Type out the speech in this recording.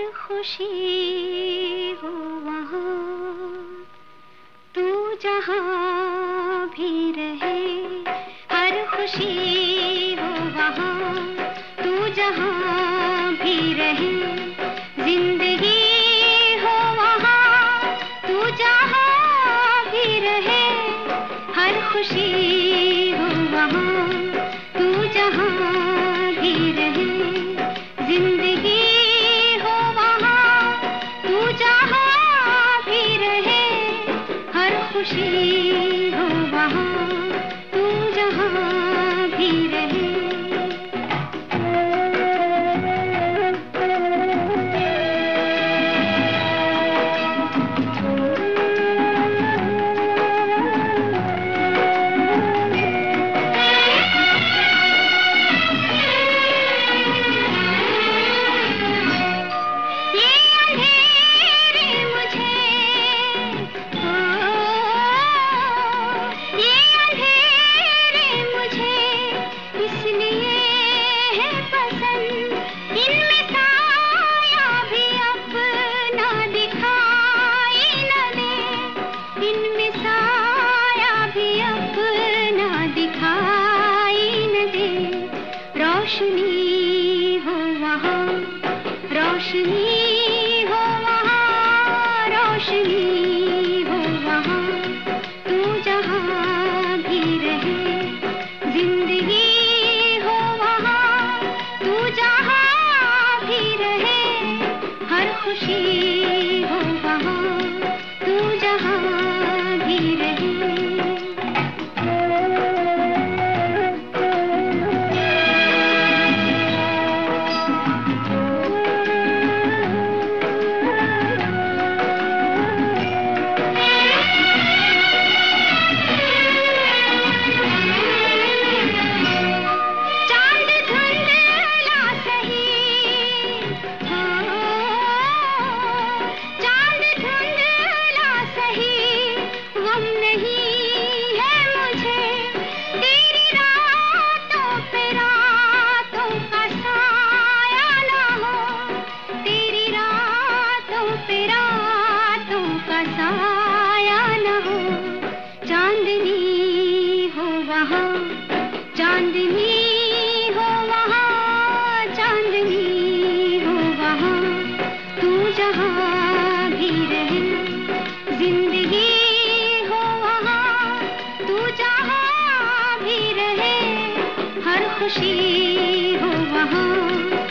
खुशी हो वहाँ, तू जहाँ भी रहे। हर खुशी हो वहाँ, तू जहाँ भी रहे। जिंदगी हो वहाँ, तू जहाँ भी रहे। हर खुशी हो वहाँ, तू जहाँ भी रहे। जिंदगी हो वहाँ, तू जहाँ भी रहे। हर खुशी हो वहाँ, तू जहाँ भी रहे। रोशनी हो वहाँ, रोशनी हो वहाँ, रोशनी हो वहाँ, तू जहाँ भी रहे। जिंदगी हो वहाँ, तू जहाँ भी रहे। हर खुशी हो वहाँ, तू जहाँ भी रहे। चांदनी हो वहाँ, चांदनी हो वहाँ, चांदनी हो वहाँ, तू जहाँ भी रहे। जिंदगी हो वहाँ, तू जहाँ भी रहे। हर खुशी हो वहाँ,